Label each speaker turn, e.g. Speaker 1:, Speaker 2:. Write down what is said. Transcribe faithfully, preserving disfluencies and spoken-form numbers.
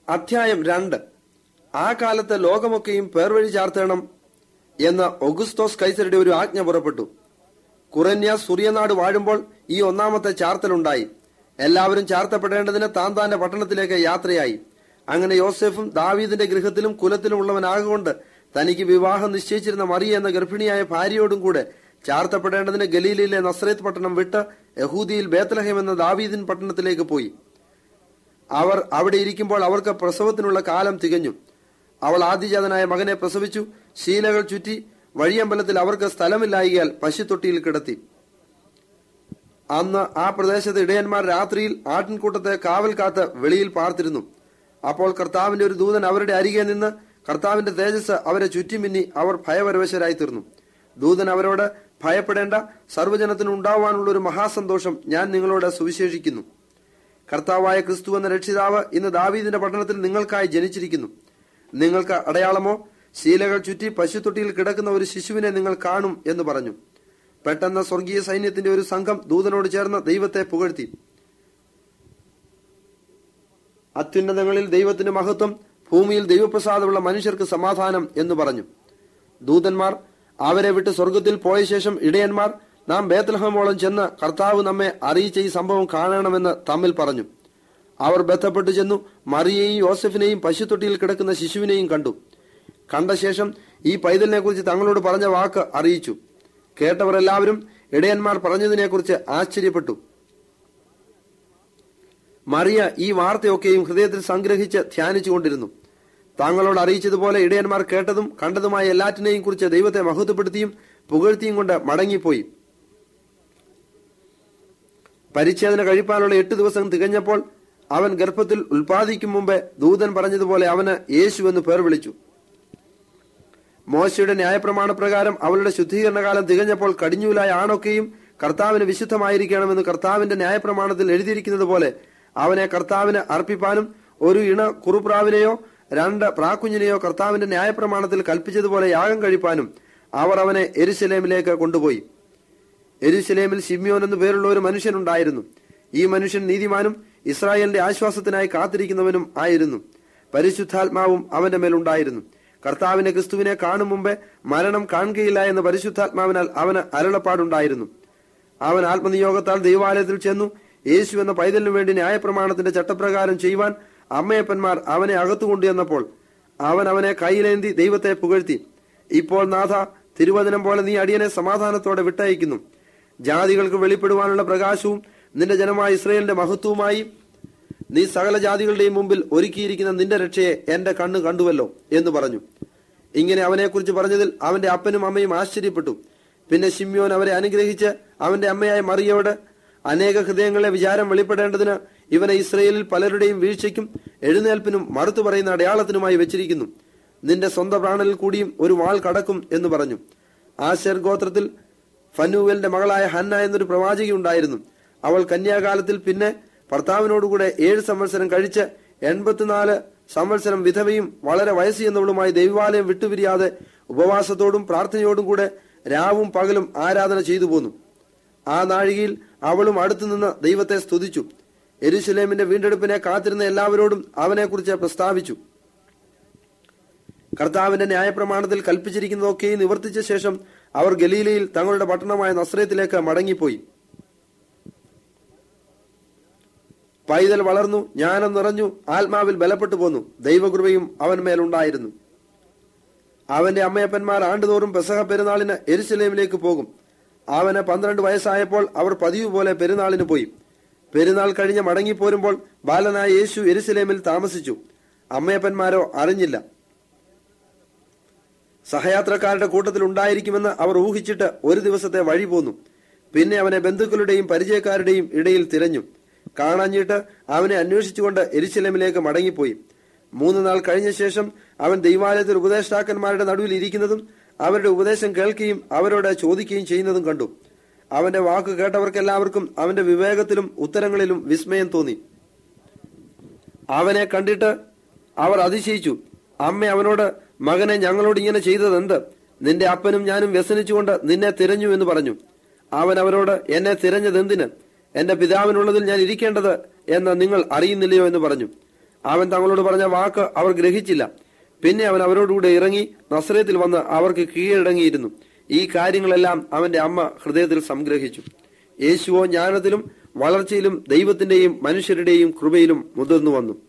Speaker 1: അധ്യായം രണ്ട്. ആ കാലത്ത് ലോകമൊക്കെയും പേർവഴി ചാർത്തണം എന്ന ഒഗുസ്തോസ് കൈസരുടെ ഒരു ആജ്ഞ പുറപ്പെട്ടു. കുറന്യാസ് സൂര്യനാട് വാഴുമ്പോൾ ഈ ഒന്നാമത്തെ ചാർത്തലുണ്ടായി. എല്ലാവരും ചാർത്തപ്പെടേണ്ടതിന് താൻ താന്റെ പട്ടണത്തിലേക്ക് യാത്രയായി. അങ്ങനെ യോസെഫും ദാവീദിന്റെ ഗൃഹത്തിലും കുലത്തിലും ഉള്ളവനാകൊണ്ട് തനിക്ക് വിവാഹം നിശ്ചയിച്ചിരുന്ന മറിയ എന്ന ഗർഭിണിയായ ഭാര്യയോടും കൂടെ ചാർത്തപ്പെടേണ്ടതിന് ഗലീലയിലെ നസ്രേത്ത് പട്ടണം വിട്ട് യഹൂദിയിൽ ബേത്ലഹേം എന്ന ദാവീദിൻ പട്ടണത്തിലേക്ക് പോയി. അവർ അവിടെ ഇരിക്കുമ്പോൾ അവർക്ക് പ്രസവത്തിനുള്ള കാലം തികഞ്ഞു. അവൾ ആദ്യജാതനായ മകനെ പ്രസവിച്ചു. ശീലകൾ ചുറ്റി വഴിയമ്പലത്തിൽ അവർക്ക് സ്ഥലമില്ലായികയാൽ പശുത്തൊട്ടിയിൽ കിടത്തി. അന്ന് ആ പ്രദേശത്ത് ഇടയന്മാർ രാത്രിയിൽ ആട്ടിൻകൂട്ടത്തെ കാവൽ കാത്ത് വെളിയിൽ പാർത്തിരുന്നു. അപ്പോൾ കർത്താവിന്റെ ഒരു ദൂതൻ അവരുടെ അരികെ നിന്ന് കർത്താവിന്റെ തേജസ് അവരെ ചുറ്റിമിന്നി അവർ ഭയപരവശരായി തീർന്നു. ദൂതൻ അവരോട്, ഭയപ്പെടേണ്ട, സർവ്വജനത്തിനും ഉണ്ടാവാനുള്ള ഒരു മഹാസന്തോഷം ഞാൻ നിങ്ങളോട് സുവിശേഷിക്കുന്നു. കർത്താവായ ക്രിസ്തു എന്ന രക്ഷിതാവ് ഇന്ന് ദാവീദിന്റെ പട്ടണത്തിൽ നിങ്ങൾക്കായി ജനിച്ചിരിക്കുന്നു. നിങ്ങൾക്ക് അടയാളമോ? ശീലകൾ ചുറ്റി പശുത്തൊട്ടിയിൽ കിടക്കുന്ന ഒരു ശിശുവിനെ നിങ്ങൾ കാണും എന്ന് പറഞ്ഞു. പെട്ടെന്ന് സ്വർഗീയ സൈന്യത്തിന്റെ ഒരു സംഘം ദൂതനോട് ചേർന്ന് ദൈവത്തെ പുകഴ്ത്തി. അത്യുന്നതങ്ങളിൽ ദൈവത്തിന്റെ മഹത്വം, ഭൂമിയിൽ ദൈവപ്രസാദമുള്ള മനുഷ്യർക്ക് സമാധാനം എന്ന് പറഞ്ഞു. ദൂതന്മാർ അവരെ വിട്ട് സ്വർഗത്തിൽ പോയ ശേഷം ഇടയന്മാർ, നാം ബേത്ലഹേമോളം ചെന്ന് കർത്താവ് നമ്മെ അറിയിച്ച ഈ സംഭവം കാണണമെന്ന് തമ്മിൽ പറഞ്ഞു. അവർ ബന്ധപ്പെട്ടു ചെന്നു മറിയയെയും യോസെഫിനെയും പശുത്തൊട്ടിയിൽ കിടക്കുന്ന ശിശുവിനെയും കണ്ടു. കണ്ട ശേഷം ഈ പൈതലിനെ കുറിച്ച് തങ്ങളോട് പറഞ്ഞ വാക്ക് അറിയിച്ചു. കേട്ടവർ എല്ലാവരും ഇടയന്മാർ പറഞ്ഞതിനെക്കുറിച്ച് ആശ്ചര്യപ്പെട്ടു. മറിയ ഈ വാർത്തയൊക്കെയും ഹൃദയത്തിൽ സംഗ്രഹിച്ച് ധ്യാനിച്ചുകൊണ്ടിരുന്നു. താങ്കളോട് അറിയിച്ചതുപോലെ ഇടയന്മാർ കേട്ടതും കണ്ടതുമായ എല്ലാറ്റിനെയും കുറിച്ച് ദൈവത്തെ മഹത്വപ്പെടുത്തിയും പുകഴ്ത്തിയും കൊണ്ട് മടങ്ങിപ്പോയി. പരിച്ഛേദന കഴിപ്പാനുള്ള എട്ട് ദിവസം തികഞ്ഞപ്പോൾ അവൻ ഗർഭത്തിൽ ഉൽപ്പാദിക്കും മുമ്പേ ദൂതൻ പറഞ്ഞതുപോലെ അവന് യേശു എന്ന് പേർ വിളിച്ചു. മോശയുടെ ന്യായപ്രമാണ പ്രകാരം അവളുടെ ശുദ്ധീകരണകാലം തികഞ്ഞപ്പോൾ കടിഞ്ഞൂലായ ആണൊക്കെയും കർത്താവിന് വിശുദ്ധമായിരിക്കണമെന്ന് കർത്താവിന്റെ ന്യായപ്രമാണത്തിൽ എഴുതിയിരിക്കുന്നത് പോലെ അവനെ കർത്താവിന് അർപ്പിപ്പാനും ഒരു ഇണ കുറുപ്രാവിനെയോ രണ്ട് പ്രാക്കുഞ്ഞിനെയോ കർത്താവിന്റെ ന്യായപ്രമാണത്തിൽ കൽപ്പിച്ചതുപോലെ യാഗം കഴിപ്പാനും അവർ അവനെ യെരൂശലേമിലേക്ക് കൊണ്ടുപോയി. യെരൂശലേമിൽ ശിമ്യോൻ എന്നു പേരുള്ള ഒരു മനുഷ്യനുണ്ടായിരുന്നു. ഈ മനുഷ്യൻ നീതിമാനും ഇസ്രായേലിന്റെ ആശ്വാസത്തിനായി കാത്തിരിക്കുന്നവനും ആയിരുന്നു. പരിശുദ്ധാത്മാവും അവന്റെ മേലുണ്ടായിരുന്നു. കർത്താവിന്റെ ക്രിസ്തുവിനെ കാണും മുമ്പേ മരണം കാണുകയില്ല എന്ന പരിശുദ്ധാത്മാവിനാൽ അവന് അരുളപ്പാടുണ്ടായിരുന്നു. അവൻ ആത്മനിയോഗത്താൽ ദൈവാലയത്തിൽ ചെന്നു. യേശു എന്ന പൈതലിനു വേണ്ടി ന്യായപ്രമാണത്തിന്റെ ചട്ടപ്രകാരം ചെയ്യുവാൻ അമ്മയപ്പന്മാർ അവനെ അകത്തു കൊണ്ടുവന്നപ്പോൾ അവൻ അവനെ കൈയിലേന്തി ദൈവത്തെ പുകഴ്ത്തി. ഇപ്പോൾ നാഥ, തിരുവചനം പോലെ നീ അടിയനെ സമാധാനത്തോടെ വിട്ടയക്കുന്നു. ജാതികൾക്ക് വെളിപ്പെടുവാനുള്ള പ്രകാശവും നിന്റെ ജനമായ ഇസ്രായേലിന്റെ മഹത്വവുമായി നീ സകല ജാതികളുടെയും മുമ്പിൽ ഒരുക്കിയിരിക്കുന്ന നിന്റെ രക്ഷയെ എന്റെ കണ്ണ് കണ്ടുവല്ലോ എന്ന് പറഞ്ഞു. ഇങ്ങനെ അവനെക്കുറിച്ച് പറഞ്ഞതിൽ അവന്റെ അപ്പനും അമ്മയും ആശ്ചര്യപ്പെട്ടു. പിന്നെ ശിമ്യോൻ അവരെ അനുഗ്രഹിച്ച് അവന്റെ അമ്മയായ മറിയയോട്, അനേക ഹൃദയങ്ങളെ വിചാരം വെളിപ്പെടേണ്ടതിന് ഇവനെ ഇസ്രയേലിൽ പലരുടെയും വീഴ്ചയ്ക്കും എഴുന്നേൽപ്പിനും മറുത്തു പറയുന്ന അടയാളത്തിനുമായി വെച്ചിരിക്കുന്നു. നിന്റെ സ്വന്തം പ്രാണനിൽ കൂടിയും ഒരു വാൾ കടക്കും എന്ന് പറഞ്ഞു. ആശേർ ഗോത്രത്തിൽ ഫനൂവേലിന്റെ മകളായ ഹന്ന എന്നൊരു പ്രവാചകി ഉണ്ടായിരുന്നു. അവൾ കന്യാകാലത്തിൽ പിന്നെ ഭർത്താവിനോടുകൂടെ ഏഴ് സംവത്സരം കഴിച്ച് എൺപത്തിനാല് സംവത്സരം വിധവയും വളരെ വയസ്സ് ചെന്നവളുമായി ദൈവാലയം വിട്ടുപിരിയാതെ ഉപവാസത്തോടും പ്രാർത്ഥനയോടും കൂടെ രാവും പകലും ആരാധന ചെയ്തു പോന്നു. ആ നാഴികയിൽ അവളും അടുത്തുനിന്ന് ദൈവത്തെ സ്തുതിച്ചു. യെരൂശലേമിന്റെ വീണ്ടെടുപ്പിനെ കാത്തിരുന്ന എല്ലാവരോടും അവനെക്കുറിച്ച് പ്രസ്താവിച്ചു. കർത്താവിന്റെ ന്യായപ്രമാണത്തിൽ കൽപ്പിച്ചിരിക്കുന്നതൊക്കെ നിവർത്തിച്ച ശേഷം അവർ ഗലീലയിൽ തങ്ങളുടെ പട്ടണമായ നസ്രേത്തിലേക്ക് മടങ്ങിപ്പോയി. പൈതൽ വളർന്നു, ജ്ഞാനം നിറഞ്ഞു, ആത്മാവിൽ ബലപ്പെട്ടു പോന്നു. ദൈവകൃപയും അവൻ മേലുണ്ടായിരുന്നു. അവന്റെ അമ്മയപ്പന്മാർ ആണ്ടുതോറും പെസഹ പെരുന്നാളിന് യെരൂശലേമിലേക്ക് പോകും. അവന് പന്ത്രണ്ട് വയസ്സായപ്പോൾ അവർ പതിവ് പോലെ പെരുന്നാളിന് പോയി. പെരുന്നാൾ കഴിഞ്ഞ് മടങ്ങിപ്പോരുമ്പോൾ ബാലനായ യേശു യെരൂശലേമിൽ താമസിച്ചു. അമ്മയപ്പന്മാരോ അറിഞ്ഞില്ല. സഹയാത്രക്കാരുടെ കൂട്ടത്തിൽ ഉണ്ടായിരിക്കുമെന്ന് അവർ ഊഹിച്ചിട്ട് ഒരു ദിവസത്തെ വഴി പോന്നു. പിന്നെ അവനെ ബന്ധുക്കളുടെയും പരിചയക്കാരുടെയും ഇടയിൽ തിരഞ്ഞു. കാണാഞ്ഞിട്ട് അവനെ അന്വേഷിച്ചുകൊണ്ട് യെരൂശലേമിലേക്ക് മടങ്ങിപ്പോയി. മൂന്ന് നാൾ കഴിഞ്ഞ ശേഷം അവൻ ദൈവാലയത്തിൽ ഉപദേഷ്ടാക്കന്മാരുടെ നടുവിൽ ഇരിക്കുന്നതും അവരുടെ ഉപദേശം കേൾക്കുകയും അവരോട് ചോദിക്കുകയും ചെയ്യുന്നതും കണ്ടു. അവന്റെ വാക്ക് കേട്ടവർക്കെല്ലാവർക്കും അവന്റെ വിവേകത്തിലും ഉത്തരങ്ങളിലും വിസ്മയം തോന്നി. അവനെ കണ്ടിട്ട് അവർ അതിശയിച്ചു. അമ്മ അവനോട്, മകനെ, ഞങ്ങളോട് ഇങ്ങനെ ചെയ്തതെന്ത്? നിന്റെ അപ്പനും ഞാനും വ്യസനിച്ചുകൊണ്ട് നിന്നെ തിരഞ്ഞു എന്ന് പറഞ്ഞു. അവൻ അവരോട്, എന്നെ തിരഞ്ഞതെന്തിന്? എന്റെ പിതാവിനുള്ളതിൽ ഞാൻ ഇരിക്കേണ്ടത് എന്ന് നിങ്ങൾ അറിയുന്നില്ലയോ എന്ന് പറഞ്ഞു. അവൻ തങ്ങളോട് പറഞ്ഞ വാക്ക് അവർ ഗ്രഹിച്ചില്ല. പിന്നെ അവൻ അവരോടുകൂടെ ഇറങ്ങി നസറേത്തിൽ വന്ന് അവർക്ക് കീഴടങ്ങിയിരുന്നു. ഈ കാര്യങ്ങളെല്ലാം അവന്റെ അമ്മ ഹൃദയത്തിൽ സംഗ്രഹിച്ചു. യേശുവോ ജ്ഞാനത്തിലും വളർച്ചയിലും ദൈവത്തിന്റെയും മനുഷ്യരുടെയും കൃപയിലും മുതിർന്നു വന്നു.